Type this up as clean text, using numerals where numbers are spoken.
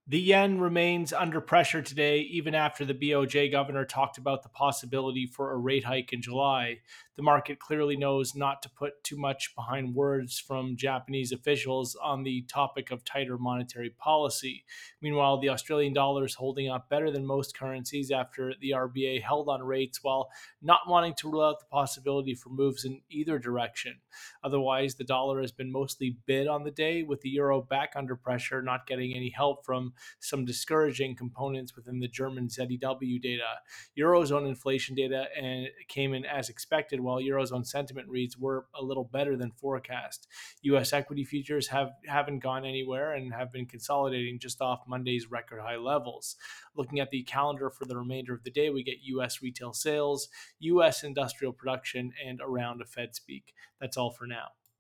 The yen remains under pressure today, even after the BOJ governor talked about the possibility for a rate hike in July. The market clearly knows not to put too much behind words from Japanese officials on the topic of tighter monetary policy. Meanwhile, the Australian dollar is holding up better than most currencies after the RBA held on rates while not wanting to rule out the possibility for moves in either direction. Otherwise, the dollar has been mostly bid on the day, with the euro back under pressure, not getting any help from some discouraging components within the German ZEW data. Eurozone inflation data came in as expected, while Eurozone sentiment reads were a little better than forecast. U.S. equity futures haven't gone anywhere and have been consolidating just off Monday's record high levels. Looking at the calendar for the remainder of the day, we get U.S. retail sales, U.S. industrial production, and around a Fed speak. That's all for now.